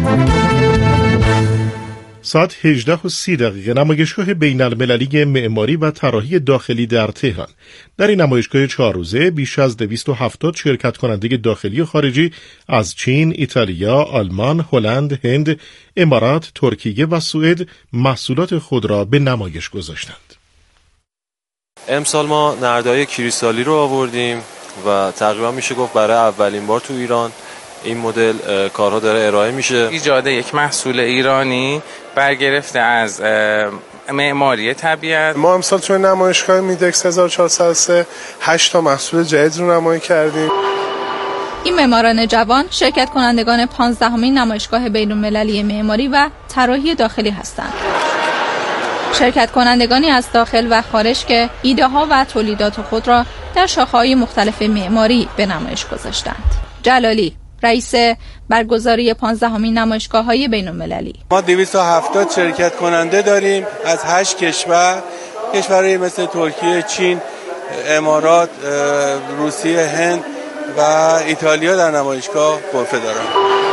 ساعت 18:30 نمایشگاه بین‌المللی معماری و طراحی داخلی در تهران. در این نمایشگاه 4 روزه بیش از 270 شرکت کننده داخلی و خارجی از چین، ایتالیا، آلمان، هلند، هند، امارات، ترکیه و سوئد محصولات خود را به نمایش گذاشتند. امسال ما نرده‌های کریستالی رو آوردیم و تقریبا میشه گفت برای اولین بار تو ایران این مدل کارها داره ارائه میشه. ایجاد یک محصول ایرانی برگرفته از معماری طبیعت. ما امسال توی نمایشگاه میدکس 1403 8 تا محصول جدید رو نمایی کردیم. این معماران جوان شرکت کنندگان 15مین نمایشگاه بین‌المللی معماری و طراحی داخلی هستند. شرکت کنندگانی از داخل و خارج که ایده ها و تولیدات خود را در شاخه‌های مختلف معماری به نمایش گذاشتند. جلالی رئیس برگزاری 15مین نمایشگاه‌های بین‌المللی: ما 270 شرکت کننده داریم از 8 کشور، کشورهای مثل ترکیه، چین، امارات، روسیه، هند و ایتالیا در نمایشگاه غرفه دارند.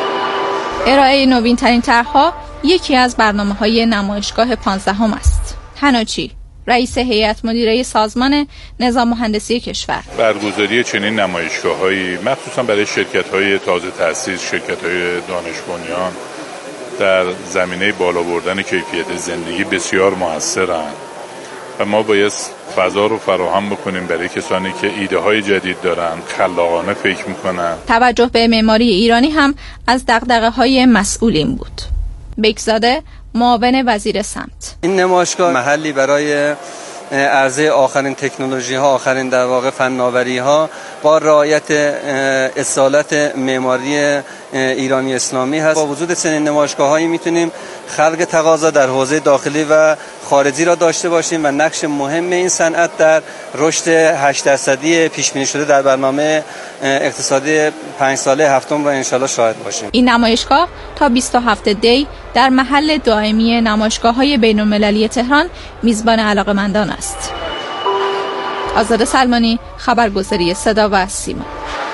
ارائه نوین‌ترین طرح‌ها یکی از برنامه‌های نمایشگاه 15 است. حناچی رئیس هیئت مدیره سازمان نظام مهندسی کشور: برگزاری چنین نمایشگاه‌هایی مخصوصا برای شرکت‌های تازه تأسیس، شرکت‌های دانش بنیان در زمینه بالا بردن کیفیت زندگی بسیار موثرند و ما باید فضا رو فراهم بکنیم برای کسانی که ایده‌های جدید دارن، خلاقانه فکر می‌کنن. توجه به معماری ایرانی هم از دغدغه‌های مسئولین بود. بکزاده معاون وزیر سمت: این نمایشگاه محلی برای عرضه آخرین تکنولوژی ها، آخرین در واقع فناوری ها با رعایت اصالت معماری ایرانی اسلامی هست. با وجود چنین نمایشگاه‌هایی میتونیم خلق تقاضا در حوزه داخلی و خارجی را داشته باشیم و نقش مهم این صنعت در رشد 8% پیش بینی شده در برنامه اقتصادی 5 ساله هفتم را انشالله شاهد باشیم. این نمایشگاه تا 27 دی در محل دائمی نمایشگاه‌های بین‌المللی تهران میزبان علاقه‌مندان است. آزاده سلمانی، خبرگزاری صدا و سیما.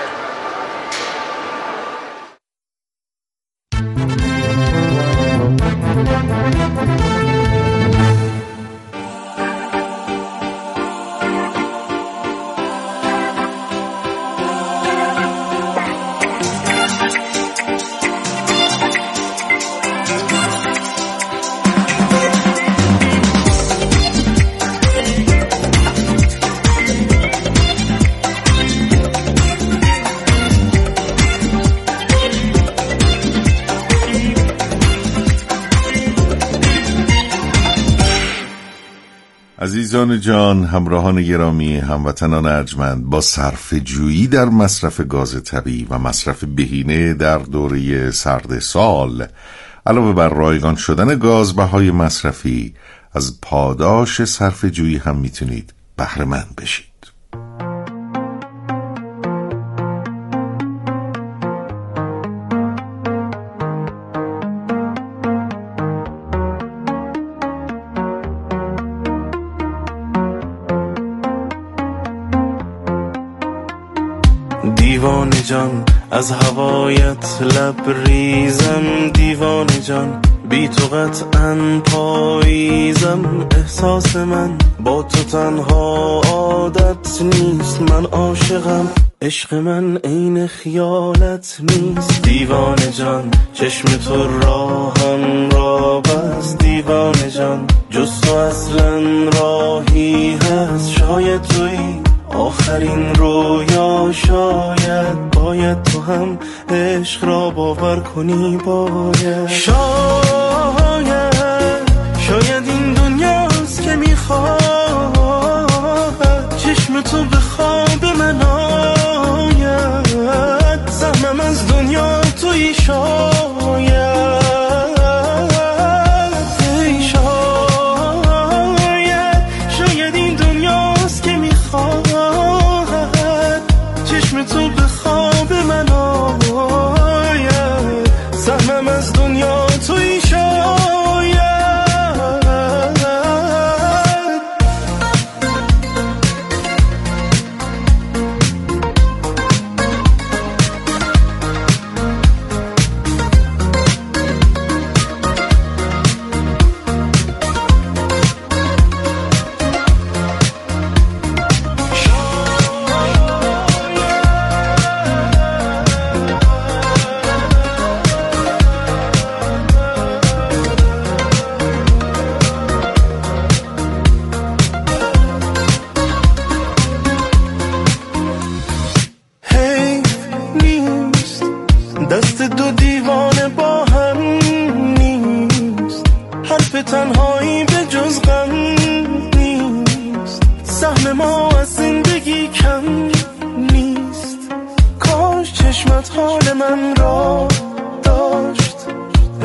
عزیزان جان، همراهان گرامی، هموطنان ارجمند، با صرفه‌جویی در مصرف گاز طبیعی و مصرف بهینه در دوره سرد سال، علاوه بر رایگان شدن گاز، بهای مصرفی، از پاداش صرفه‌جویی هم میتونید بهره مند بشید. دیوانه جان از هوایت لبریزم، دیوانه جان بی تو قطعاً پاییزم. احساس من با تو تنها عادت نیست، من عاشقم، عشق من عین خیالت نیست. دیوانه جان چشم تو راهم را بست، دیوانه جان جز تو اصلا راهی هست. شاید تویی آخرین رویا، شاید باید تو هم عشق را باور کنی، باید شاید این دنیاست که میخواد چشم تو به خواب من آید. سهمم از دنیا تویی، شاید این دنیاست که میخواد چشم تو به خواب من آید. سهمم از دنیا تویی،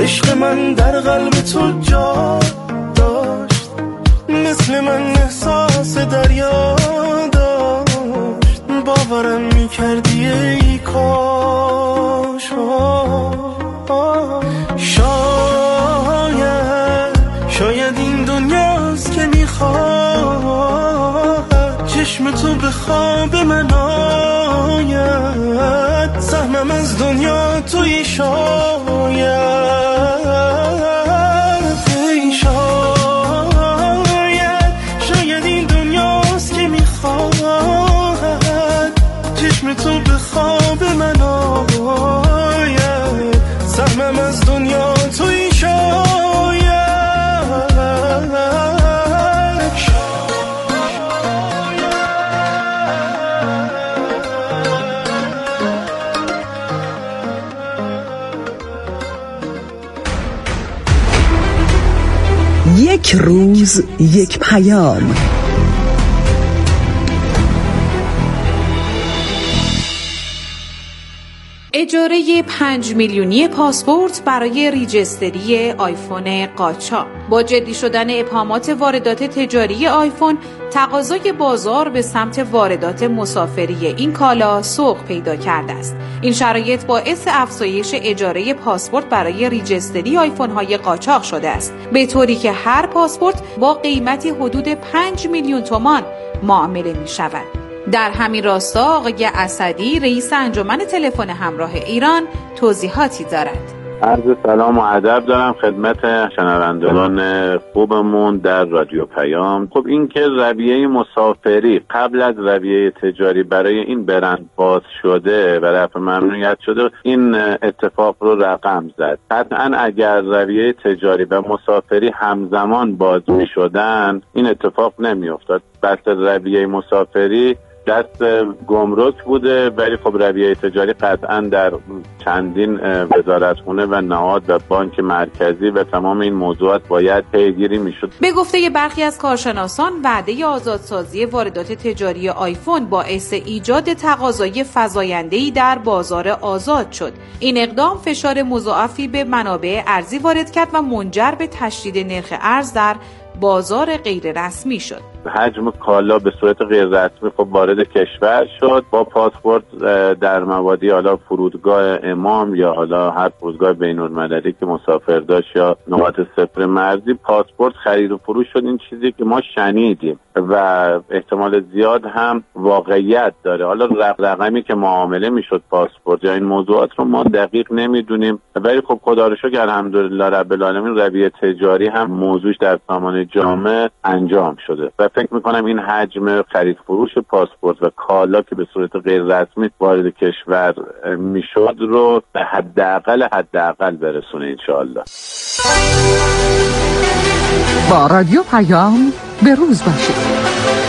عشق من در قلب تو جا داشت، مثل من احساس دریا داشت، باورم میکردی ای کاش. شاید این دنیاست که میخواد چشم تو به خواب من آید، سهمم از دنیا توی شاید این دنیاست که میخواد چشم تو به خواب من آید، سهمم از دنیا توی شاید. یک روز یک پیام. اجاره 5 میلیونی پاسپورت برای ریجستری آیفون قاچاق. با جدی شدن ابهامات واردات تجاری آیفون، تقاضای بازار به سمت واردات مسافری این کالا سوق پیدا کرده است. این شرایط باعث افزایش اجاره پاسپورت برای ریجستری آیفون های قاچاق شده است، به طوری که هر پاسپورت با قیمتی حدود 5 میلیون تومان معامله می شود. در همین راستا آقای اسدی، رئیس انجمن تلفن همراه ایران، توضیحاتی دارد. عرض سلام و ادب دارم خدمت شنوندگان خوبمون در رادیو پیام. خب این که رویه مسافری قبل از رویه تجاری برای این برند باز شده و رفع ممنوعیت شده، این اتفاق رو رقم زد. قطعا اگر رویه تجاری و مسافری همزمان باز می شدن این اتفاق نمی افتاد. بس رویه مسافری دست گمرک بوده، ولی خب رویه تجاری قطعا در چندین وزارتخونه و نهاد و بانک مرکزی و تمام این موضوعات باید پیگیری میشد. به گفته برخی از کارشناسان، وعده آزادسازی واردات تجاری آیفون باعث ایجاد تقاضای فزاینده‌ای در بازار آزاد شد. این اقدام فشار مضاعفی به منابع ارزی وارد کرد و منجر به تشدید نرخ ارز در بازار غیر رسمی شد. حجم کالا به صورت غیر رسمی خب وارد کشور شد. با پاسپورت در مبادی حالا فرودگاه امام یا حالا هر فرودگاه بین‌المللی که مسافر داشت یا نقاط صفر مرزی، پاسپورت خرید و فروش شد. این چیزی که ما شنیدیم و احتمال زیاد هم واقعیت داره. حالا رقمی که معامله میشد پاسپورت یا این موضوعات رو ما دقیق نمیدونیم، ولی خب خدا رو شکر الحمدلله رب العالمین رویه تجاری هم موضوعش در سامان جامع انجام شده و فکر میکنم این حجم خرید فروش پاسپورت و کالا که به صورت غیر رسمی وارد کشور میشد رو به حداقل برسونه انشاءالله. با رادیو پیام به روز باشید.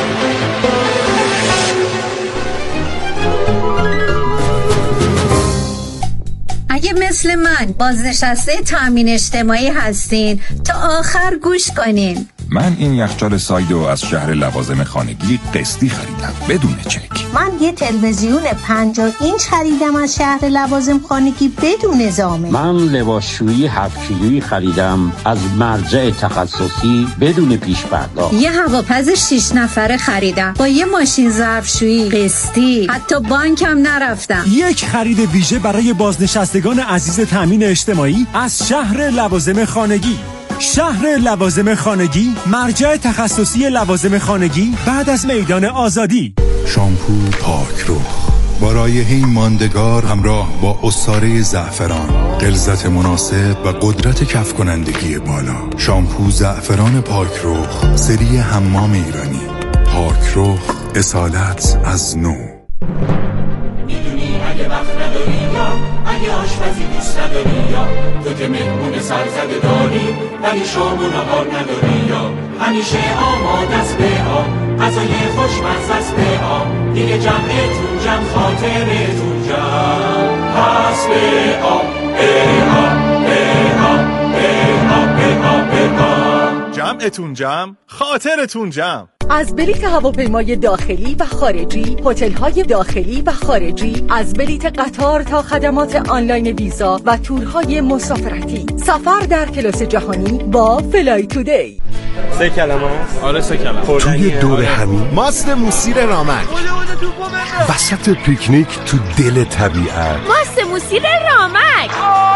اگه مثل من بازنشسته تامین اجتماعی هستین تا آخر گوش کنین. من این یخچال سایدو از شهر لوازم خانگی قسطی خریدم بدون چک. من یه تلویزیون 50 اینچ خریدم از شهر لوازم خانگی بدون ضامن. من لباسشویی 7 کیلویی خریدم از مرجع تخصصی بدون پیش پرداخت. یه هواپز 6 نفره خریدم با یه ماشین ظرفشویی قسطی، حتی بانکم نرفتم. یک خرید ویژه برای بازنشستگان عزیز تامین اجتماعی از شهر لوازم خانگی. شهر لوازم خانگی، مرجع تخصصی لوازم خانگی بعد از میدان آزادی. شامپو پاک رخ با رایحه‌ای ماندگار همراه با عصاره زعفران، غلظت مناسب و قدرت کف کنندگی بالا. شامپو زعفران پاک رخ، سری حمام ایرانی. پاک رخ، اصالت از نو. میدونی اگه وقت نداری یا اگه آشپزی دوست نداری یا تو که مهمون سرزده داری ولی شام و نهار نداری یا همیشه آماده است به آب غذای خوشمزه است به آب دیگه جمعتون جمع خاطرتون جمع پس به آب به آب به آب به آب به آب به آب جمعتون جمع خاطرتون جمع. از بلیط هواپیمای داخلی و خارجی، هتل‌های داخلی و خارجی، از بلیط قطار تا خدمات آنلاین ویزا و تورهای مسافرتی. سفر در کلاس جهانی با فلای تودی. 3 کلمه است. آره 3 کلمه. توی دور همی ماست موسیر رامک. وسط پیکنیک تو دل طبیعت. ماست موسیر رامک.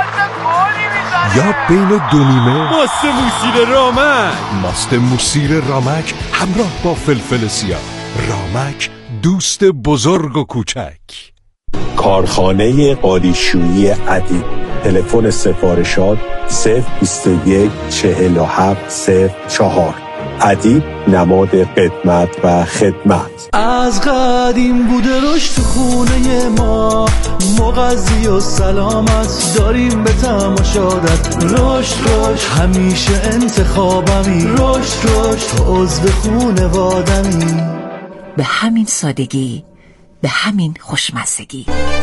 یا بین دو نیمه. ماست موسیر رامک. ماست موسیر رامک همراه با فلفل سیاه. رامک دوست بزرگ و کوچک. کارخانه قالیشویی ادیب. تلفن سفارشات 021 47 04. ادیب نماد قدمت و خدمت. از قدیم بوده رشد تو خونه ما، مغذی و سلامت داریم به تماشادت. رشد همیشه انتخابمی، رشد تو عضو خونوادمی. به همین سادگی، به همین خوشمزگی.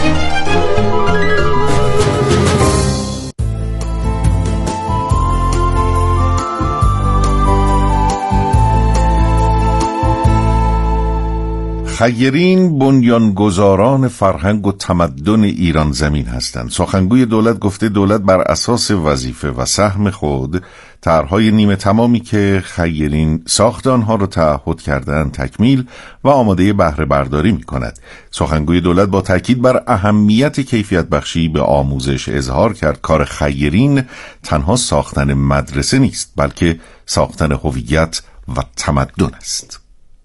خیرین بنیانگذاران فرهنگ و تمدن ایران زمین هستند. سخنگوی دولت گفته دولت بر اساس وظیفه و سهم خود طرح‌های نیمه تمامی که خیرین ساخت آنها را تعهد کردند تکمیل و آماده بهره برداری می‌کند. سخنگوی دولت با تاکید بر اهمیت کیفیت بخشی به آموزش اظهار کرد کار خیرین تنها ساختن مدرسه نیست، بلکه ساختن هویت و تمدن است.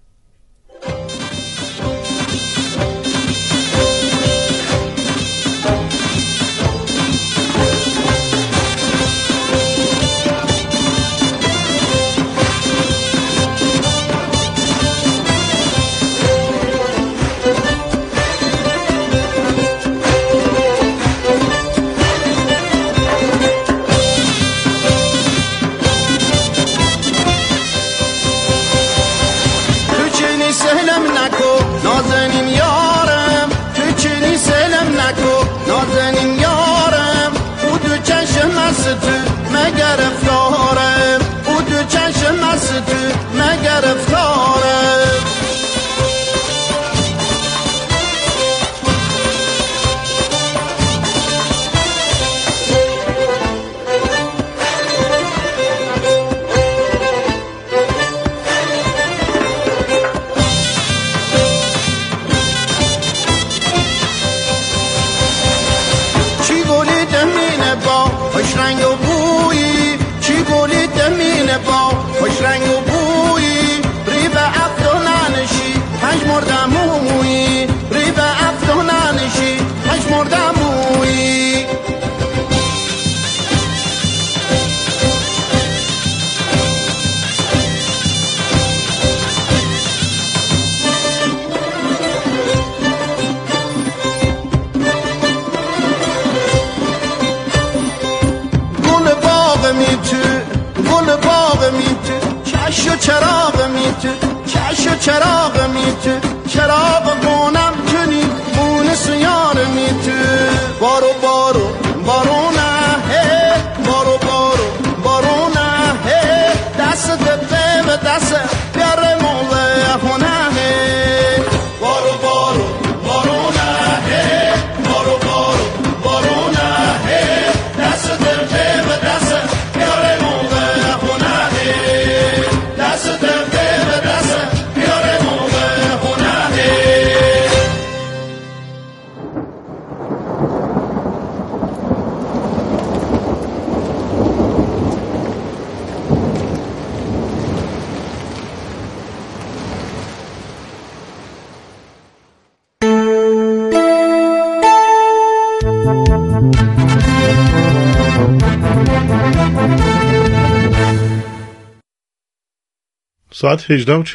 ساعت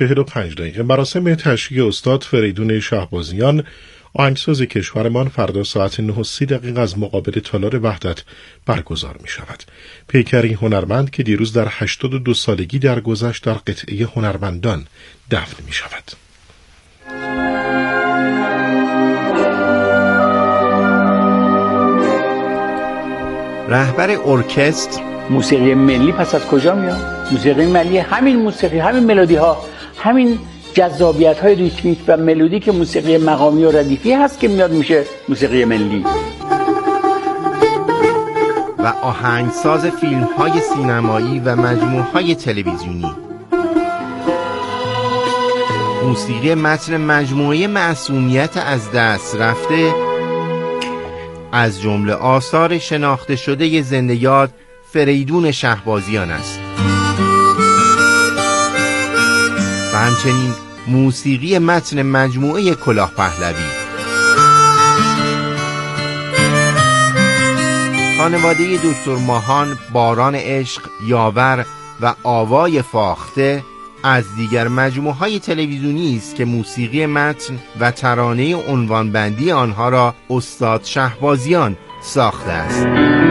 18:45 مراسم تشییع استاد فریدون شهبازیان آهنگساز کشورمان فردا ساعت 9:30 از مقابل تالار وحدت برگزار می شود. پیکری هنرمند که دیروز در 82 سالگی درگذشت در قطعه هنرمندان دفن می شود. رهبر ارکستر موسیقی ملی پس از کجا میاد؟ موسیقی ملی همین موسیقی، همین ملودی ها، همین جذابیت‌های ریتمیک و ملودیک موسیقی مقامی و ردیفی هست که میاد میشه موسیقی ملی. و آهنگساز فیلم‌های سینمایی و مجموعه‌های تلویزیونی. موسیقی متن مجموعه معصومیت از دست رفته از جمله آثار شناخته شده زنده یاد فریدون شهبازیان است و همچنین موسیقی متن مجموعه کلاه پهلوی. خانواده دکتر ماهان، باران عشق، یاور و آوای فاخته از دیگر مجموعه‌های تلویزیونی است که موسیقی متن و ترانه عنوانبندی آنها را استاد شهبازیان ساخته است.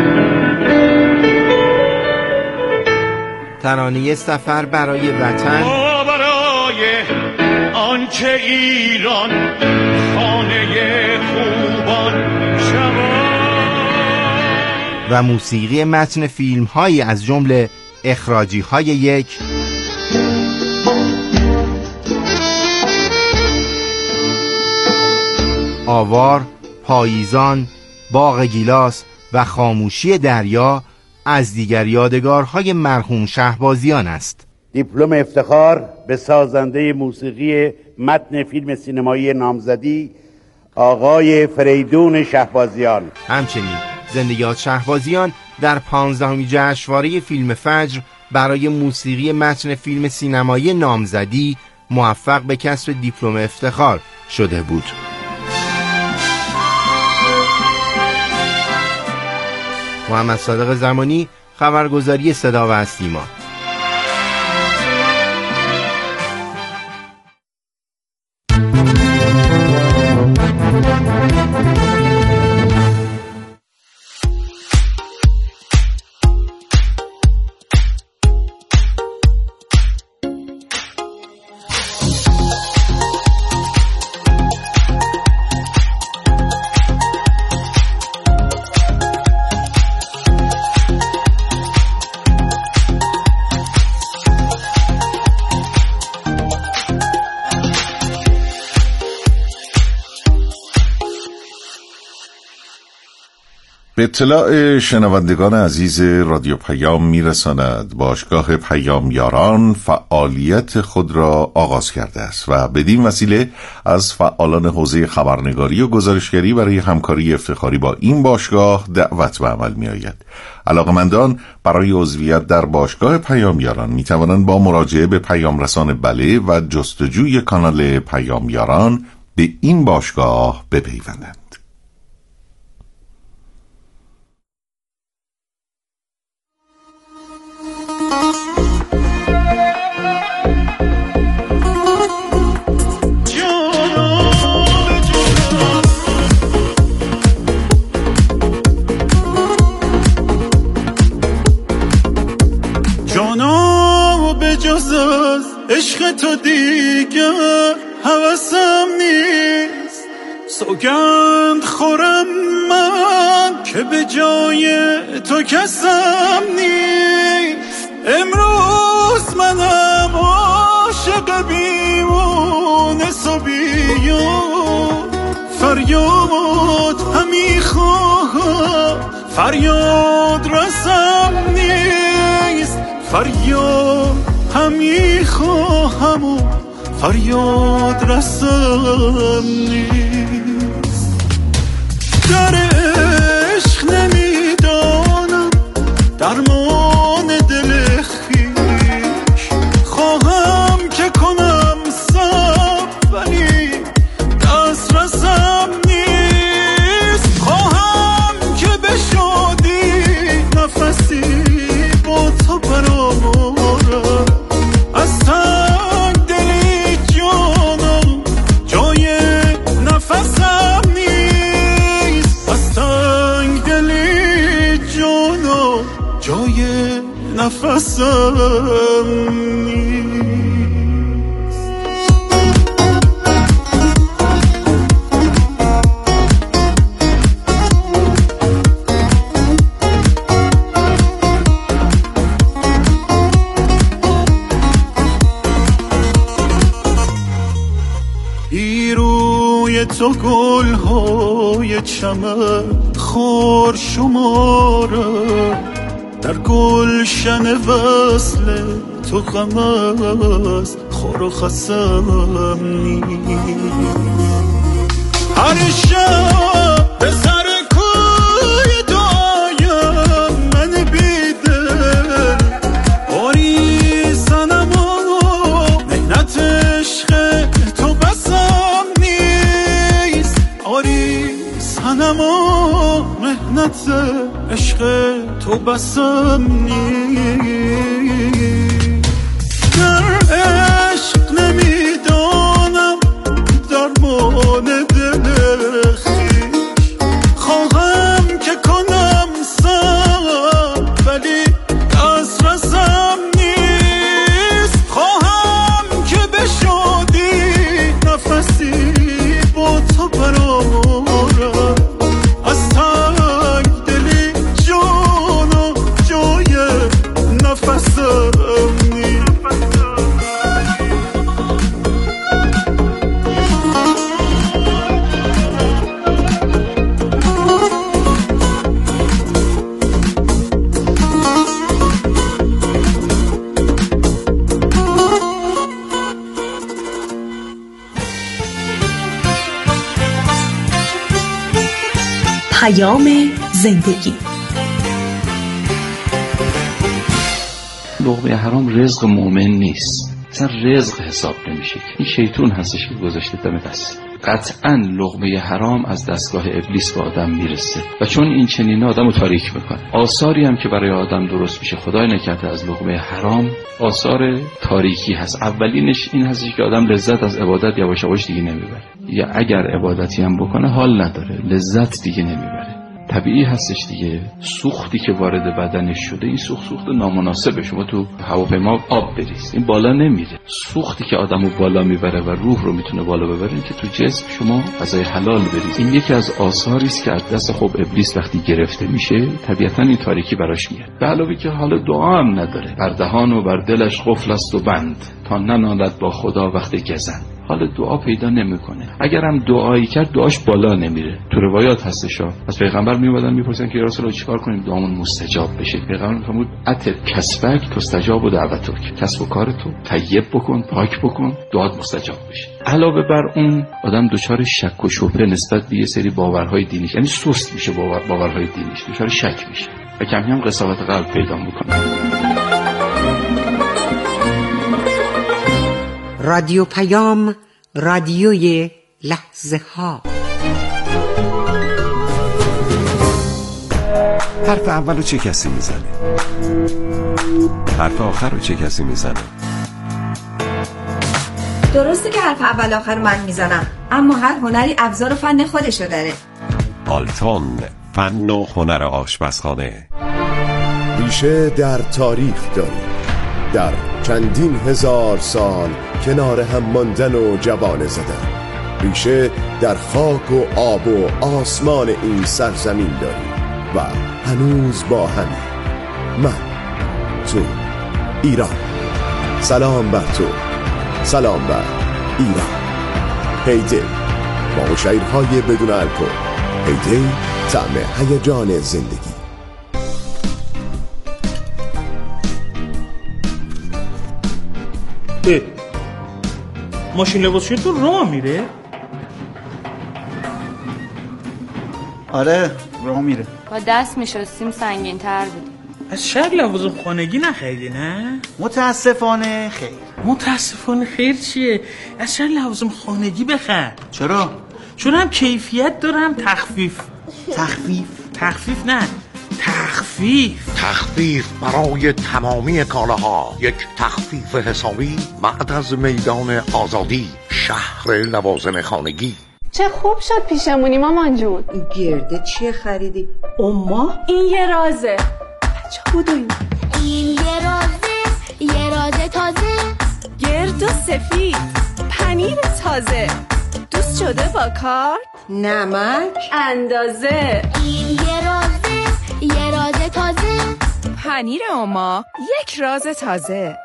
ترانه سفر برای وطن، برای آنچه ایران خانه خوبان شود، و موسیقی متن فیلم‌هایی از جمله اخراجی‌های یک، آوار، پاییزان، باغ گیلاس و خاموشی دریا از دیگر یادگارهای مرحوم شهبازیان است. دیپلم افتخار به سازنده موسیقی متن فیلم سینمایی نامزدی آقای فریدون شهبازیان. همچنین زنده یاد شهبازیان در 15مین جشنواره فیلم فجر برای موسیقی متن فیلم سینمایی نامزدی موفق به کسب دیپلم افتخار شده بود. محمد صادق زمانی، خبرگزاری صدا و سیما. به اطلاع شنوندگان عزیز رادیو پیام میرساند باشگاه پیام یاران فعالیت خود را آغاز کرده است و بدین وسیله از فعالان حوزه خبرنگاری و گزارشگری برای همکاری افتخاری با این باشگاه دعوت به عمل می آید. علاقمندان برای عضویت در باشگاه پیام یاران می توانند با مراجعه به پیام رسان بله و جستجوی کانال پیام یاران به این باشگاه بپیوندند. عشق تو دیگر هوسم نیست، سوگند خورم من که به جای تو کسم نیست. امروز منم عاشق بیمونه صبیان، فریاد همی خواهم فریاد رسم نیست، فریاد همی خواهم و فریاد رسم نیست. در عشق نمیدانم درمان دل خویش، خواهم که کنم صبر ولی دست رسم نیست. خواهم که بشادی نفسی با تو برآورم، از تنگ دلی جانم جای نفسم نیست، از تنگ دلی جانم جای نفسم نیست. تو گل‌های چمن خار شماره، در گلشن وصل تو غم از خار و خسم نیست. هر شب به سر کوی دعایم من بیدل آری سنم و مهنت عشق تو بسم نیست. آری سنم و مهنت عشق تو بسم نیست. در عشق نمیدانم درمان دل خویش، خواهم که کنم سر ولی دسترسم نیست. خواهم که بشودی نفسی با تو برارم، از تنگ دلی جان و جای نفسم نیست. پیام زندگی. لقمه حرام رزق مؤمن نیست، اصلا رزق حساب نمیشه. این شیطون هستش که گذاشته دم دست. قطعا لقمه حرام از دستگاه ابلیس به آدم میرسه و چون این چنین آدمو تاریک میکنه. آثاری هم که برای آدم درست میشه خدای نکرده از لقمه حرام آثار تاریکی هست. اولینش این هستش که آدم لذت از عبادت یواش یواش دیگه نمیبره، یا اگر عبادتی هم بکنه حال نداره، لذت دیگه نمیبره. طبیعی هستش دیگه. سوختی که وارد بدنش شده، این سوخت نامناسبه. شما تو هواپیما آب بریز این بالا نمیره. سوختی که آدمو بالا میبره و روح رو میتونه بالا ببره این که تو جسم شما غذای حلال بریز. این یکی از آثاری است که از دست خب ابلیس وقتی گرفته میشه طبیعتا این تاریکی براش میاد. به علاوه که حالا دعا هم نداره، بر دهان و بر دلش قفل است و بند، تا ننالد با خدا وقت گزند. حالا دعا پیدا نمیکنه. اگر هم دعایی کرد دعاش بالا نمیره. تو روایات هستش از پیغمبر میومدن میپرسن که یا رسول الله چیکار کنیم دعامون مستجاب بشه؟ پیغمبر میفرمود اتب کسبک تستجاب دعوتک. کسب و کارتو طیب بکن، پاک بکن، دعات مستجاب بشه. علاوه بر اون آدم دچار شک و شبهه نسبت به یه سری باورهای دینی، یعنی سست میشه باورهای دینیش، دچار شک میشه و کمی هم قساوت قلب پیدا میکنه. رادیو پیام، رادیوی لحظه ها. حرف اولو چه کسی میزنه؟ حرف آخر رو چه کسی میزنه؟ درسته که حرف اول آخر من میزنم، اما هر هنری ابزار و فن خودشو داره. آلتون، فن و هنر آشپزخانه. ریشه در تاریخ داریم، در چندین هزار سال کنار هم ماندن و جوانه زدن. ریشه در خاک و آب و آسمان این سرزمین داریم و هنوز با همین. من، تو، ایران. سلام بر تو، سلام بر ایران. هیدی با شعرهای بدون الکل. هیدی طعم هیجان زندگی. ماشین لباسشویی تو راه میره؟ آره راه میره. با دست میشستیم سنگین تر بود. از شهر لوازم خانگی نخریدی نه؟ متاسفانه خیر. متاسفانه خیر چیه؟ از شهر لوازم خانگی بخر. چرا؟ چون هم کیفیت داره هم تخفیف. تخفیف نه، تخفیف برای تمامی کالاها. یک تخفیف حسابی بعد از میدان آزادی، شهر لوازم خانگی. چه خوب شد پیشمونی مامان جون. این گرده چیه خریدی؟ اما این یه رازه. چه بود این یه رازه تازه، گرد و سفید، پنیر تازه، دوست شده با کار، نمک اندازه. این یه رازه تازه، پنیر اما یک راز تازه.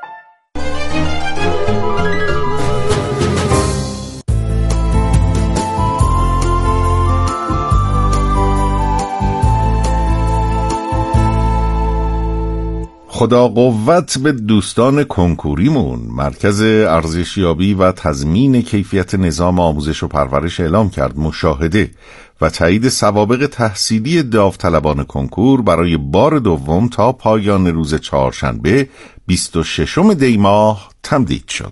خدا قوت به دوستان کنکوریمون. مرکز ارزشیابی و تضمین کیفیت نظام آموزش و پرورش اعلام کرد مشاهده و تایید سوابق تحصیلی داوطلبان کنکور برای بار دوم تا پایان روز چهارشنبه 26 دی ماه تمدید شد.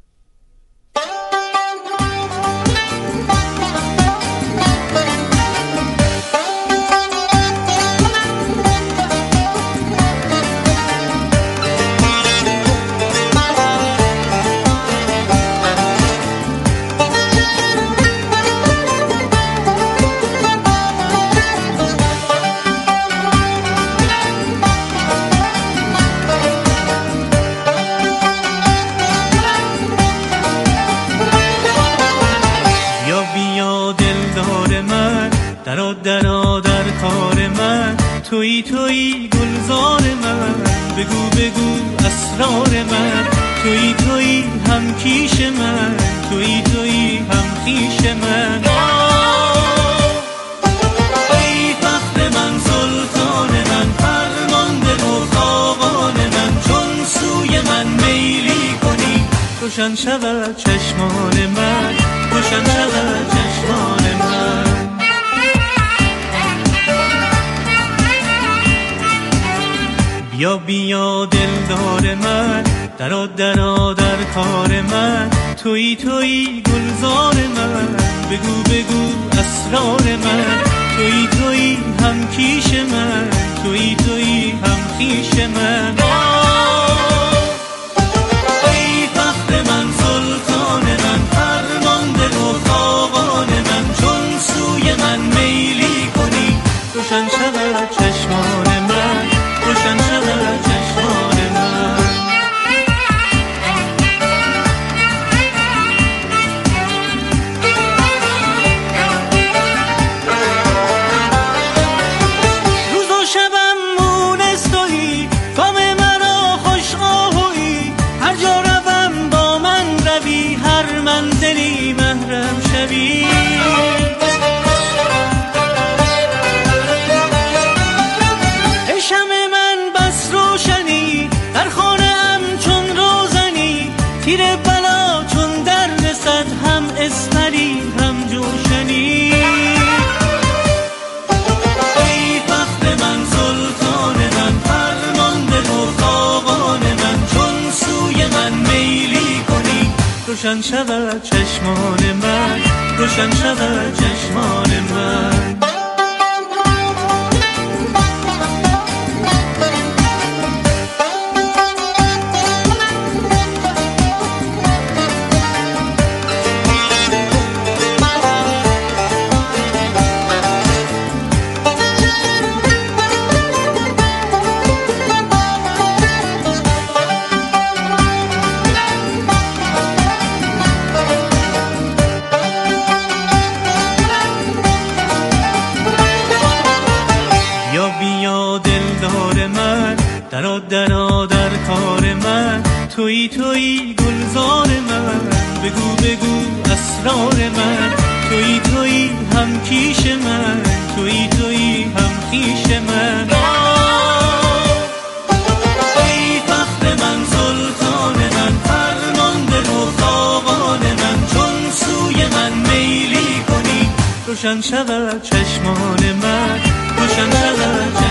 در کار من تویی گلزار من، بگو اسرار من، تویی هم کیش من، تویی هم خویش من. ای فخر من، سلطان من، فرمانده و خاقان من، چون سوی من میلی کنی روشن شود چشمان من، روشن شود چشمان من. بیا دلدار من، در کار من، تویی گلزار من، بگو اسرار من، تویی هم کیش من، تویی هم خویش من. ای فخر من، سلطان من، فرمانده و خاقان من، چون سوی من میلی کنی روشن شود چشمان من، روشن شود چشمان من. روز و شبم مونس تویی، کام مرا خوش آهویی، هر جا روم با من روی، هر منزلی محرم شوی. تیر بلا چون در رسد، هم اسپری هم جوشنی. ای فخر من، سلطان من، فرمانده و خاقان من، چون سوی من میلی کنی روشن شود چشمان من، روشن شود چشمان من. در کار من، تویی گلزار من، بگو اسرار من، تویی هم کیش من، تویی هم خویش من. ای فخر من، سلطان من، فرمانده و خاقان من، چون سوی من میلی کنی روشن شود چشمان من، روشن شود